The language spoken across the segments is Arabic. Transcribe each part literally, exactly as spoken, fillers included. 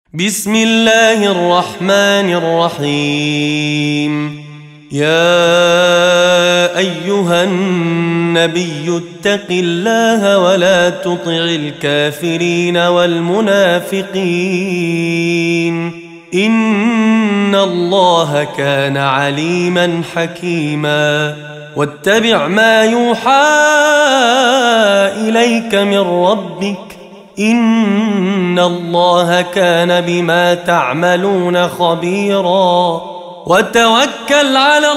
بسم الله الرحمن الرحيم. يا أيها النبي اتق الله ولا تطع الكافرين والمنافقين إن الله كان عليما حكيما. واتبع ما يوحى إليك من ربك إن الله كان بما تعملون خبيرا. وتوكل على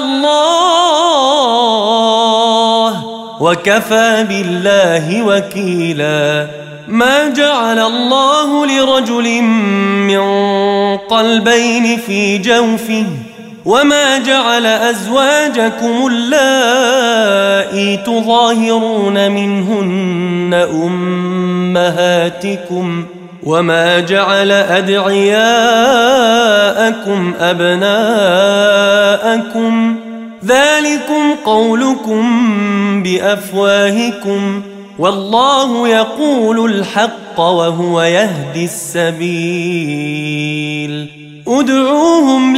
الله وكفى بالله وكيلا. ما جعل الله لرجل من قلبين في جوفه وما جعل أزواجكم اللائي تظاهرون منهن أمهاتكم وما جعل أدعياءكم أبناءكم ذلكم قولكم بأفواهكم والله يقول الحق وهو يهدي السبيل. ادعوهم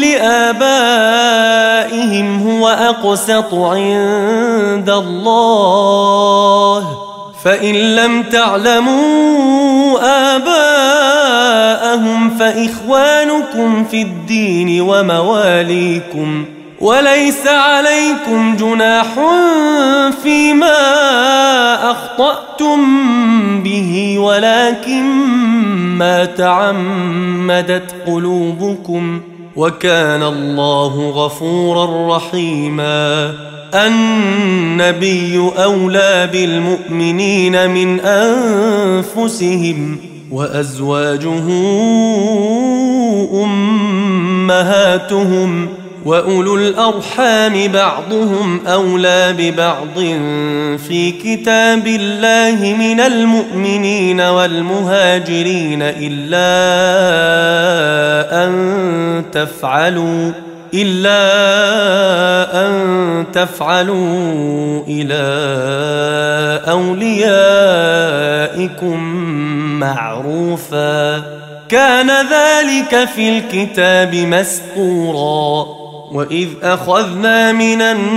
لآبائهم هو أقسط عند الله فإن لم تعلموا آباءهم فإخوانكم في الدين ومواليكم وليس عليكم جناح فيما أخطأتم به ولكن ما تعمدت قلوبكم وكان الله غفورا رحيما. النبي أولى بالمؤمنين من أنفسهم وأزواجه أمهاتهم وأولو الأرحام بعضهم أولى ببعض في كتاب الله من المؤمنين والمهاجرين إلا أن تفعلوا إلا أن تفعلوا إلى أوليائكم معروفا كان ذلك في الكتاب مسطورا. وإذ أخذنا من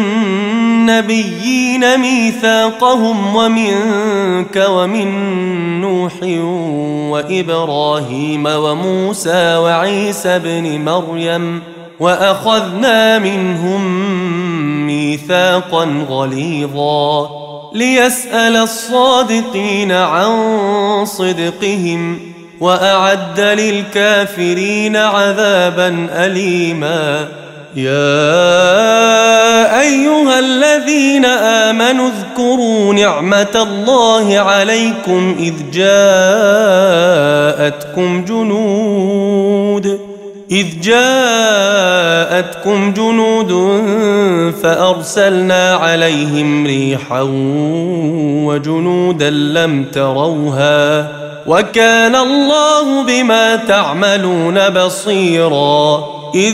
النبيين ميثاقهم ومنك ومن نوح وإبراهيم وموسى وعيسى ابن مريم وأخذنا منهم ميثاقا غليظا ليسأل الصادقين عن صدقهم وأعد للكافرين عذابا أليما. يا أيها الذين آمنوا اذكروا نعمة الله عليكم إذ جاءتكم جنود إذ جاءتكم جنود فأرسلنا عليهم ريحا وجنودا لم تروها وكان الله بما تعملون بصيرا. إذ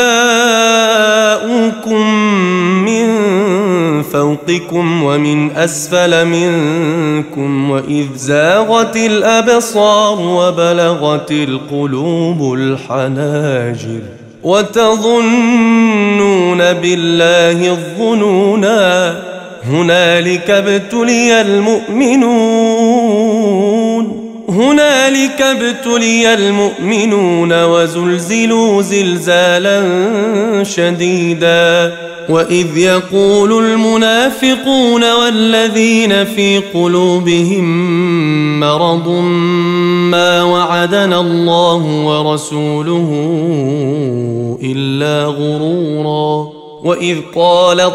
جاءوكم من فوقكم ومن أسفل منكم وإذ زاغت الأبصار وبلغت القلوب الحناجر وتظنون بالله الظنونا هنالك ابتلي المؤمنون هنالك ابتلي المؤمنون وزلزلوا زلزالا شديدا. وإذ يقول المنافقون والذين في قلوبهم مرض ما وعدنا الله ورسوله إلا غرورا. وإذ قالت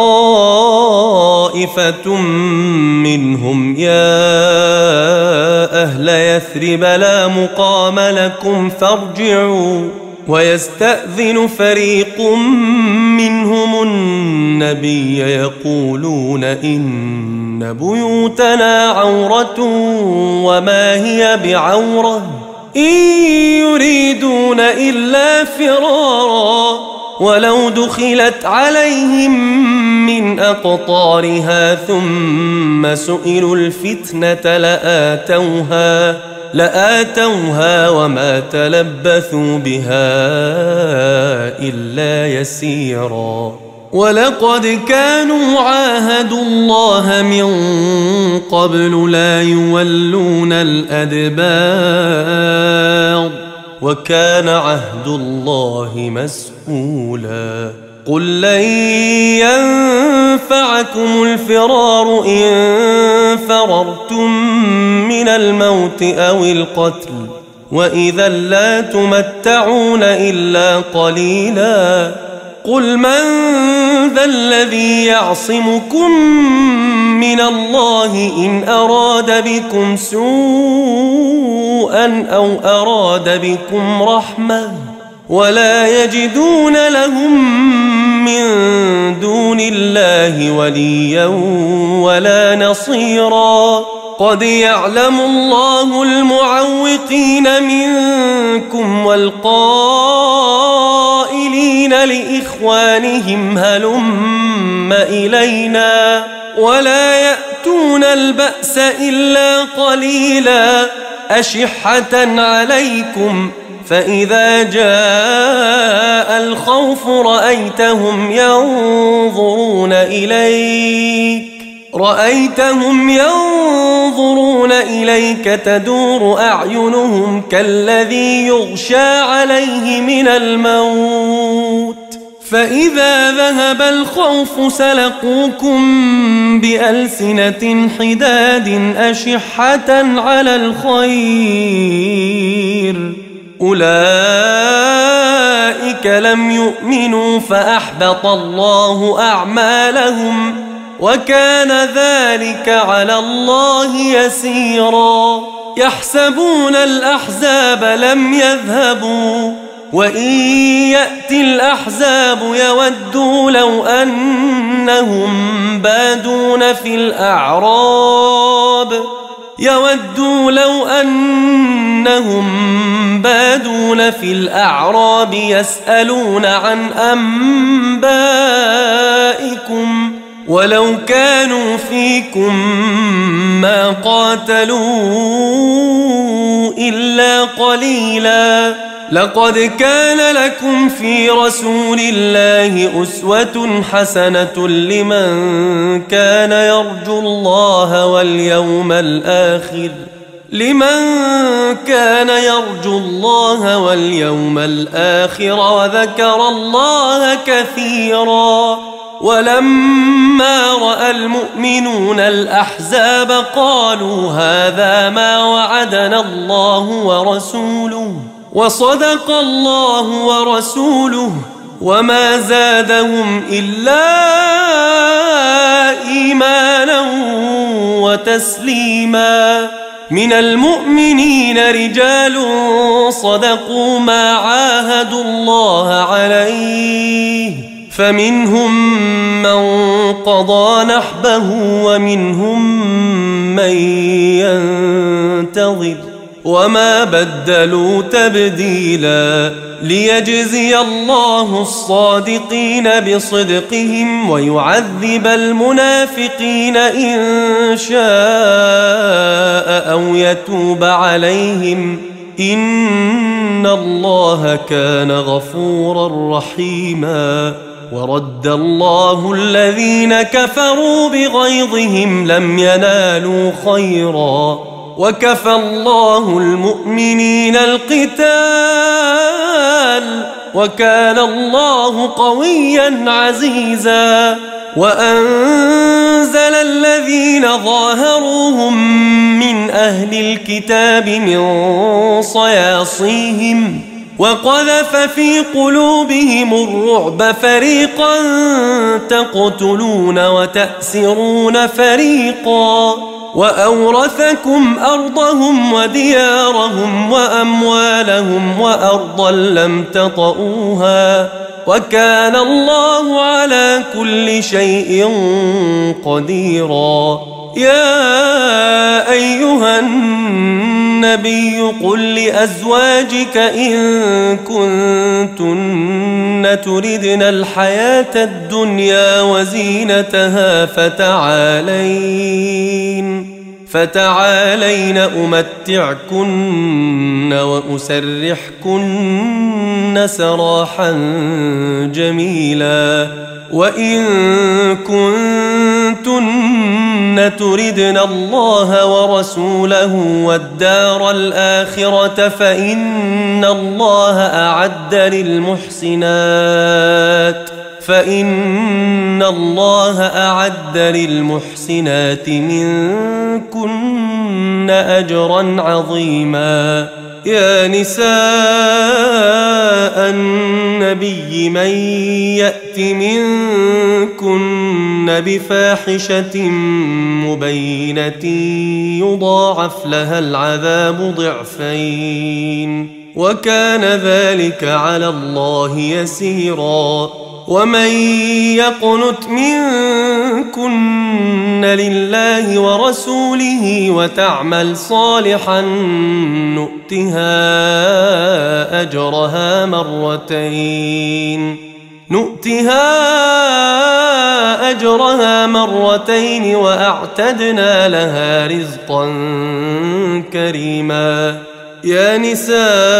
طائفة منهم يا أهل يثرب لا مقام لكم فارجعوا ويستأذن فريق منهم النبي يقولون إن بيوتنا عورة وما هي بعورة إن يريدون إلا فرارا ولو دخلت عليهم من أقطارها ثم سئلوا الفتنة لآتوها لآتوها وما تلبثوا بها إلا يسيرا. ولقد كانوا عاهدوا الله من قبل لا يولون الأدبار وكان عهد الله مسؤولا. قل لن ينفعكم الفرار إن فررتم من الموت أو القتل وإذا لا تمتعون إلا قليلا. قل من ذا الذي يعصمكم من الله إن أراد بكم سوءا أو أراد بكم رحمة ولا يجدون لهم من دون الله وليا ولا نصيرا. قد يعلم الله المعوقين منكم والقائلين لإخوانهم هلم إلينا ولا يأتون البأس إلا قليلا أشحة عليكم فإذا جاء الخوف رأيتهم ينظرون إليك رأيتهم ينظرون إليك تدور أعينهم كالذي يغشى عليه من الموت فإذا ذهب الخوف سلقوكم بألسنة حداد أشحة على الخير أولئك لم يؤمنوا فأحبط الله أعمالهم وكان ذلك على الله يسيرا. يحسبون الأحزاب لم يذهبوا وإن يأتي الأحزاب يودوا لو أنهم بادون في الأعراب يودوا لو أنهم بادون في الأعراب يسألون عن أنبائكم ولو كانوا فيكم ما قاتلوا إلا قليلا. لقد كان لكم في رسول الله أسوة حسنة لمن كان يرجو الله واليوم الآخر لمن كان يرجو الله واليوم الآخر وذكر الله كثيرا. ولما رأى المؤمنون الأحزاب قالوا هذا ما وعدنا الله ورسوله وصدق الله ورسوله وما زادهم إلا إيمانا وتسليما. من المؤمنين رجال صدقوا ما عاهدوا الله عليه فمنهم من قضى نحبه ومنهم من ينتظر وما بدلوا تبديلا. ليجزي الله الصادقين بصدقهم ويعذب المنافقين إن شاء أو يتوب عليهم إن الله كان غفورا رحيما. ورد الله الذين كفروا بغيظهم لم ينالوا خيرا وكفى الله المؤمنين القتال وكان الله قويا عزيزا. وأنزل الذين ظاهروهم من أهل الكتاب من صياصيهم وقذف في قلوبهم الرعب فريقا تقتلون وتأسرون فريقا وأورثكم أرضهم وديارهم وأموالهم وأرضا لم تطئوها وكان الله على كل شيء قديرا. يا أيها النبي قل لأزواجك إن كنتن تردن الحياة الدنيا وزينتها فتعالين فتعالين أمتعكن وأسرحكن سراحا جميلا وإن كنتن تردن الله ورسوله والدار الآخرة فإن الله أعد للمحسنات فإن الله أعد للمحسنات منكن أجرا عظيما. يا نساء النبي من يأت منكن بفاحشة مبينة يضاعف لها العذاب ضعفين وكان ذلك على الله يسيرا. ومن يقنت منكن لله ورسوله وتعمل صالحا نؤتها أجرها مرتين نؤتها أجرها مرتين وأعتدنا لها رزقا كريما. يا نساء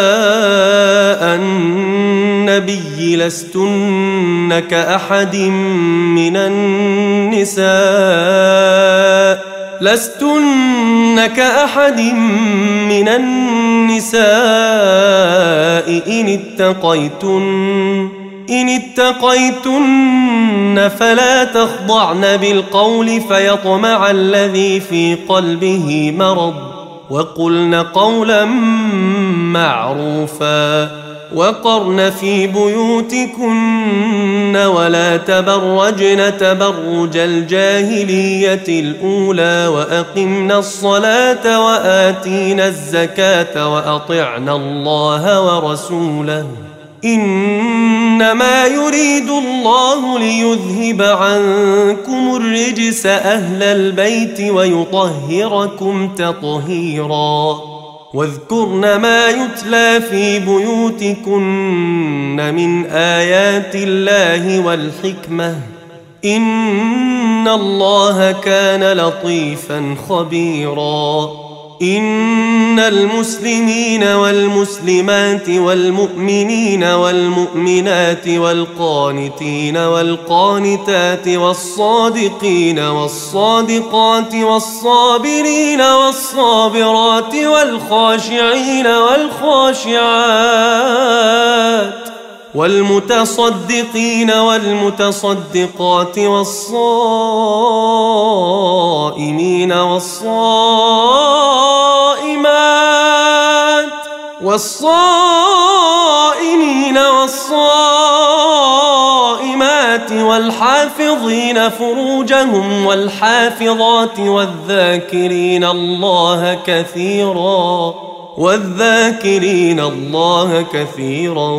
النبي لستن كأحد من النساء لستن كأحد من النساء إن اتقيتن إن اتقيتن فلا تخضعن بالقول فيطمع الذي في قلبه مرض وقلن قولا معروفا وقرن في بيوتكن ولا تبرجن تبرج الجاهلية الأولى وأقمن الصلاة وآتينا الزكاة وأطعنا الله ورسوله إنما يريد الله ليذهب عنكم الرجس أهل البيت ويطهركم تطهيرا. واذكرن ما يتلى في بيوتكن من آيات الله والحكمة إن الله كان لطيفا خبيرا. إن المسلمين والمسلمات والمؤمنين والمؤمنات والقانتين والقانتات والصادقين والصادقات والصابرين والصابرات والخاشعين والخاشعات والمتصدقين والمتصدقات والصائمين والصائمات والصائمين والصائمات والحافظين فروجهم والحافظات والذاكرين الله كثيرا والذاكرين الله كثيرا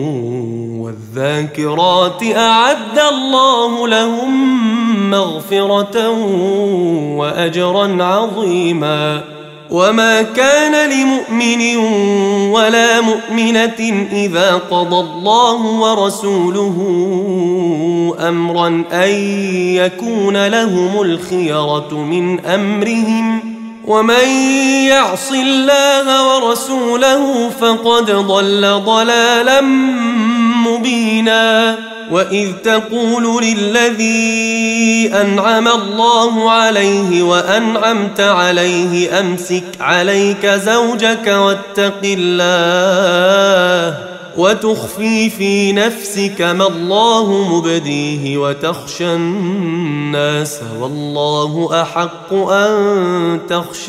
والذاكرات أعد الله لهم مغفرة وأجرا عظيما. وما كان لمؤمن ولا مؤمنة إذا قضى الله ورسوله أمرا أن يكون لهم الخيرة من أمرهم ومن يعص الله ورسوله فقد ضل ضلالا مبينا. وإذ تقول للذي أنعم الله عليه وأنعمت عليه أمسك عليك زوجك واتق الله وتخفي في نفسك ما الله مبديه وتخشى الناس والله أحق أن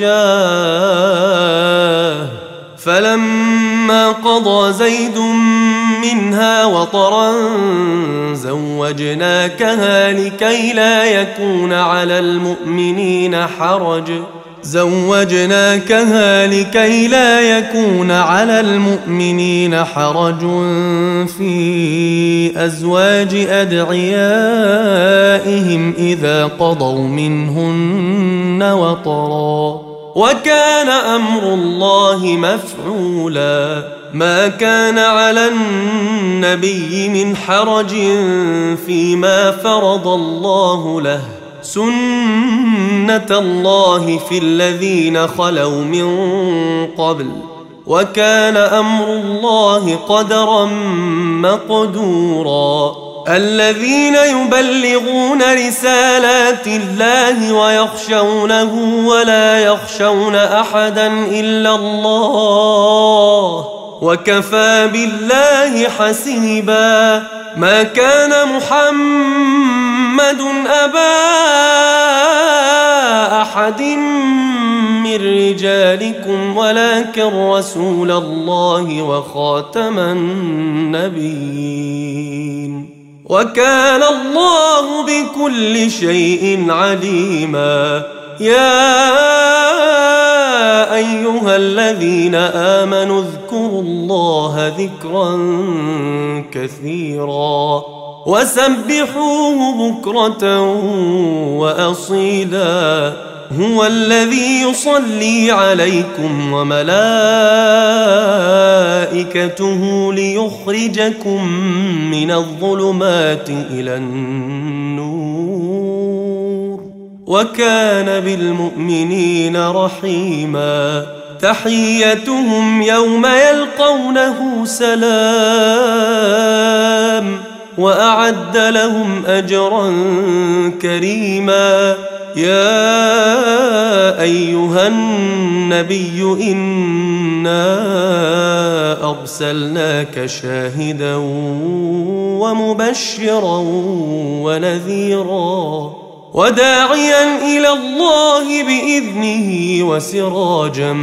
تخشاه. فلما قضى زيد منها وطرا زوجناكها لكي لا يكون على المؤمنين حرج زوجناكها لكي لا يكون على المؤمنين حرج في أزواج أدعيائهم إذا قضوا منهن وطرا وكان أمر الله مفعولا. ما كان على النبي من حرج فيما فرض الله له سنة الله في الذين خلوا من قبل وكان أمر الله قدرا مقدورا الذين يبلغون رسالات الله ويخشونه ولا يخشون أحدا إلا الله وكفى بالله حسيبا ما كان محمد أبا أحد من رجالكم ولكن رسول الله وخاتم النبيين وكان الله بكل شيء عليما يا أيها الذين آمنوا اذكروا الله ذكرا كثيرا وسبحوه بكرة وأصيلا هو الذي يصلي عليكم وملائكته ليخرجكم من الظلمات إلى النور وكان بالمؤمنين رحيما تحيتهم يوم يلقونه سلام وأعد لهم أجرا كريما يا أيها النبي إنا أرسلناك شاهدا ومبشرا ونذيرا وداعيا إلى الله بإذنه وسراجا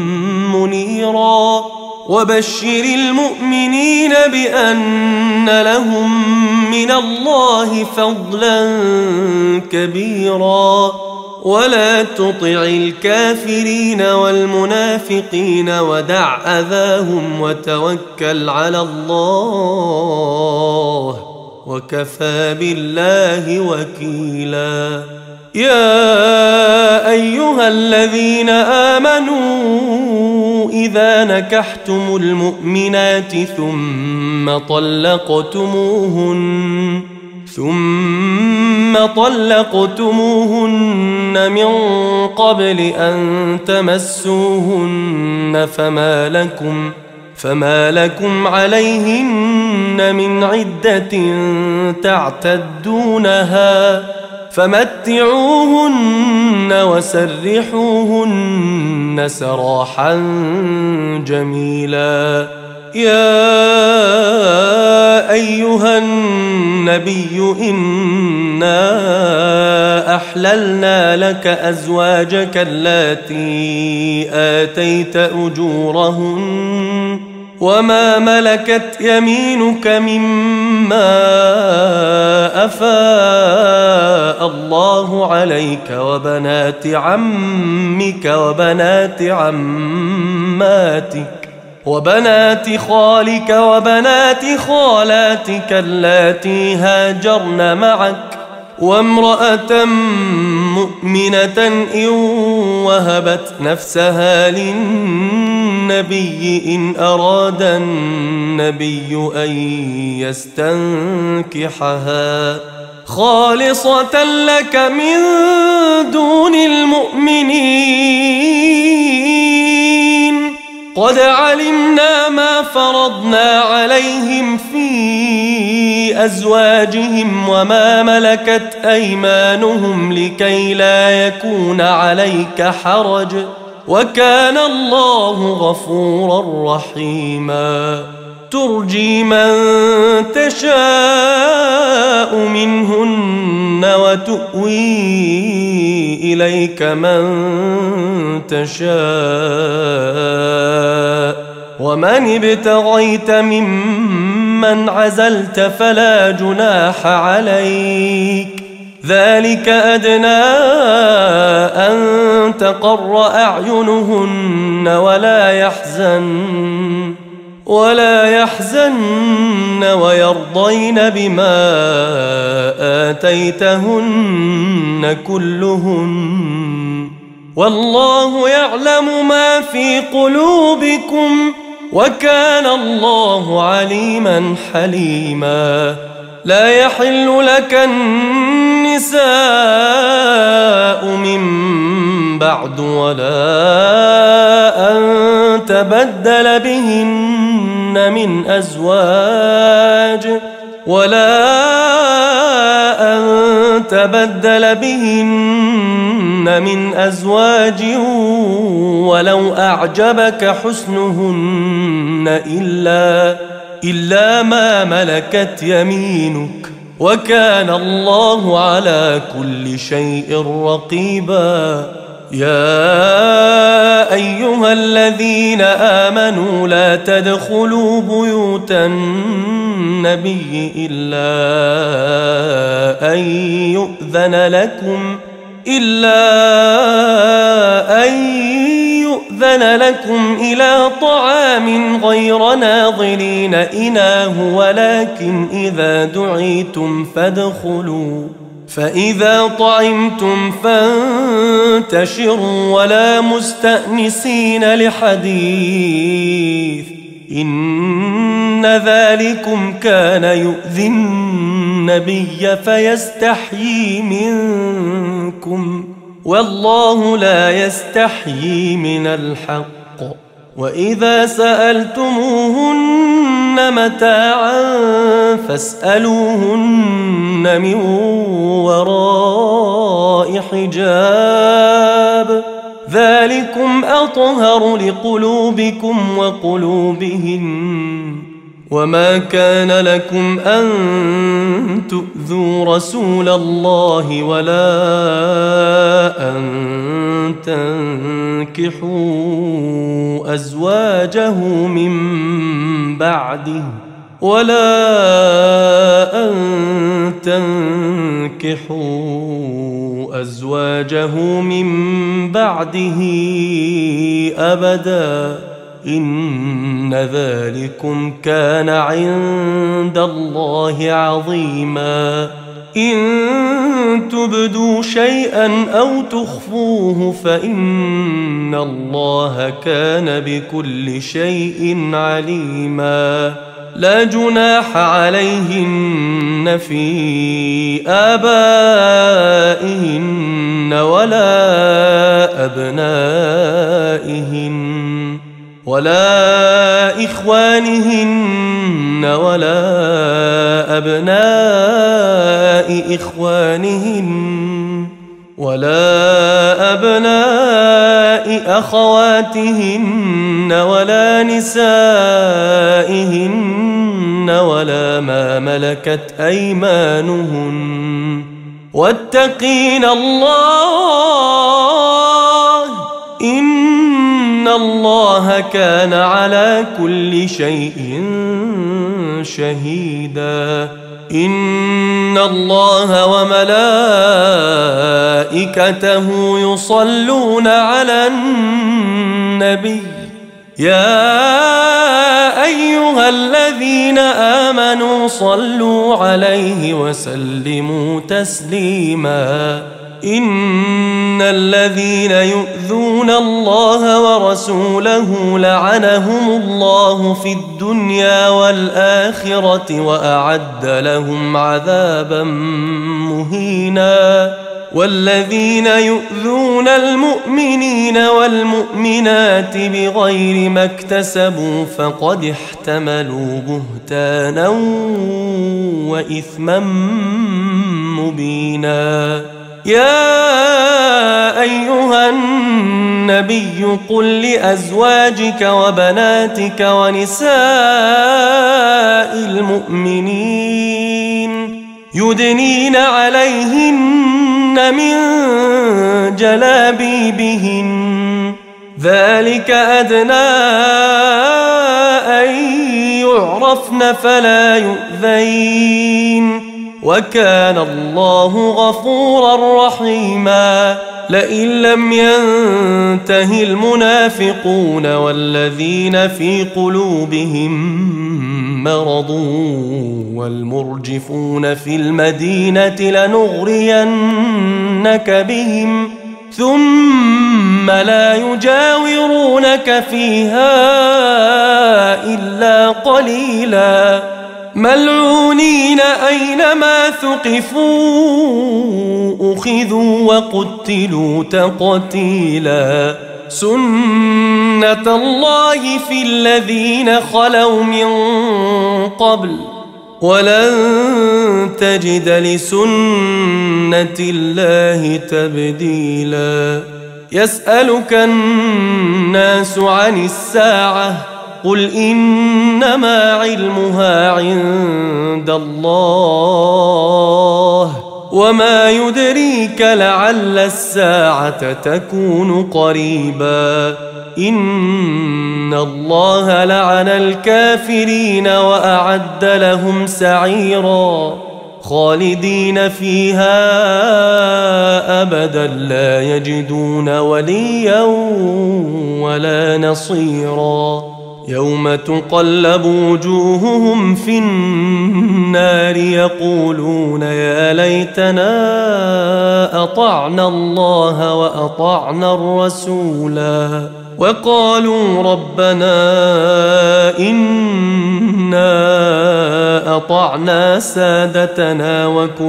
منيرا وبشر المؤمنين بأن لهم من الله فضلا كبيرا ولا تطع الكافرين والمنافقين ودع أذاهم وتوكل على الله وكفى بالله وكيلا يا أيها الذين آمنوا إذا نكحتم المؤمنات ثم طلقتموهن ثم طلقتموهن من قبل أن تمسوهن فما لكم فما لكم عليهن من عدة تعتدونها فمتعوهن وسرحوهن سراحا جميلا يا أيها النبي إنا أحللنا لك أزواجك اللاتي آتيت أجورهن وما ملكت يمينك مما أفاء الله عليك وبنات عمك وبنات عماتك وبنات خالك وبنات خالاتك اللاتي هاجرن معك وامرأة مؤمنة إن وهبت نفسها للنبي إن أراد النبي أن يستنكحها خالصة لك من دون المؤمنين قد علمنا ما فرضنا عليهم في أزواجهم وما ملكت أيمانهم لكي لا يكون عليك حرج وكان الله غفورا رحيما ترجي من تشاء منهن وتؤوي إليك من تشاء ومن ابتغيت ممن عزلت فلا جناح عليك ذلك أدنى أن تقر أعينهن ولا يحزن ولا يحزن ويرضين بما آتيتهن كلهن والله يعلم ما في قلوبكم وكان الله عليما حليما لا يحل لك النساء من بعد ولا أن تبدل بهن من أزواج ولا أن تبدل بهن من أزواج ولو أعجبك حسنهن إلا إلا ما ملكت يمينك وكان الله على كل شيء رقيبا. يا أيها الذين آمنوا لا تدخلوا بيوت النبي إلا أن يؤذن لكم إلا أن يؤذن لكم إلى طعام غير ناظرين إناه ولكن إذا دعيتم فادخلوا فإذا طعمتم فانتشروا ولا مستأنسين لحديث إن ذلكم كان يؤذي النبي فيستحيي منكم والله لا يستحيي من الحق. وإذا سألتموهن متاعا فاسألوهن من وراء حجاب ذلكم أطهر لقلوبكم وقلوبهن. وما كان لكم أن تؤذوا رسول الله ولا أن تنكحوا أزواجه من بعده ولا أن تنكحوا أزواجه من بعده أبدا إن ذلكم كان عند الله عظيما. إن تبدوا شيئا أو تخفوه فإن الله كان بكل شيء عليما. لا جناح عليهن في آبائهن ولا أبنائهن ولا إخوانهن ولا أبناء إخوانهن ولا أبناء أخواتهن ولا نسائهن ولا ما ملكت أيمانهن واتقين الله إن الله كان على كل شيء شهيدا. إن الله وملائكته يصلون على النبي يا أيها الذين آمنوا صلوا عليه وسلموا تسليما. إن الذين يؤذون الله ورسوله لعنهم الله في الدنيا والآخرة وأعد لهم عذابا مهينا. والذين يؤذون المؤمنين والمؤمنات بغير ما اكتسبوا فقد احتملوا بهتانا وإثما مبينا. يا أيها النبي قل لأزواجك وبناتك ونساء المؤمنين يدنين عليهن من جلابيبهن ذلك أدنى أن يعرفن فلا يؤذين وكان الله غفورا رحيما. لئن لم ينته المنافقون والذين في قلوبهم مرض والمرجفون في المدينة لنغرينك بهم ثم لا يجاورونك فيها إلا قليلا. ملعونين أينما ثقفوا أخذوا وقتلوا تقتيلا سنة الله في الذين خلوا من قبل ولن تجد لسنة الله تبديلا يسألك الناس عن الساعة قل إنما علمها عند الله وما يدريك لعل الساعة تكون قريبا إن الله لعن الكافرين وأعد لهم سعيرا خالدين فيها أبدا لا يجدون وليا ولا نصيرا يوم تقلب وجوههم في النار يقولون يا ليتنا أطعنا الله وأطعنا الرسولا وقالوا ربنا إنا أطعنا سادتنا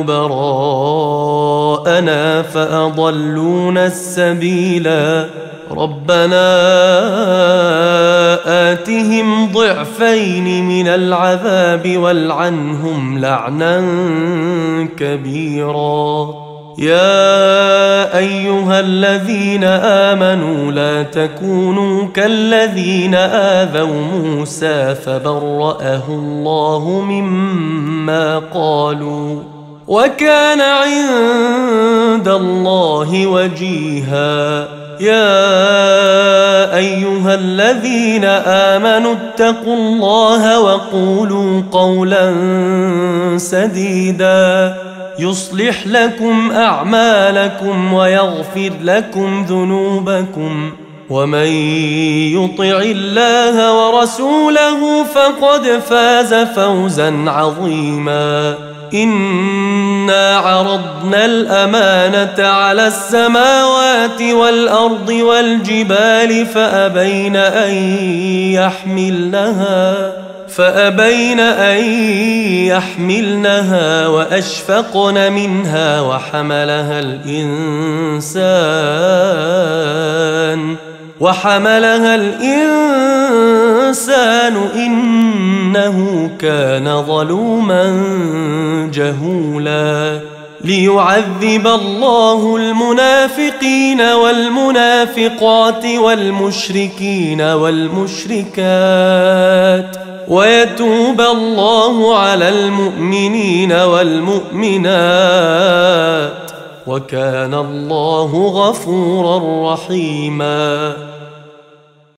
وكبراءنا فأضلونا السبيلا ربنا آتهم ضعفين من العذاب والعنهم لعنا كبيرا يا أيها الذين آمنوا لا تكونوا كالذين آذوا موسى فبرأه الله مما قالوا وكان عند الله وجيها يا أيها الذين آمنوا اتقوا الله وقولوا قولا سديدا يصلح لكم أعمالكم ويغفر لكم ذنوبكم ومن يطع الله ورسوله فقد فاز فوزا عظيما إنا عرضنا الأمانة على السماوات والأرض والجبال فأبين أن يحملنها فأبين أن يحملنها وأشفقن منها وحملها الإنسان وحملها الإنسان إنه كان ظلوما جهولا ليعذب الله المنافقين والمنافقات والمشركين والمشركات ويتوب الله على المؤمنين والمؤمنات وكان الله غفورا رحيما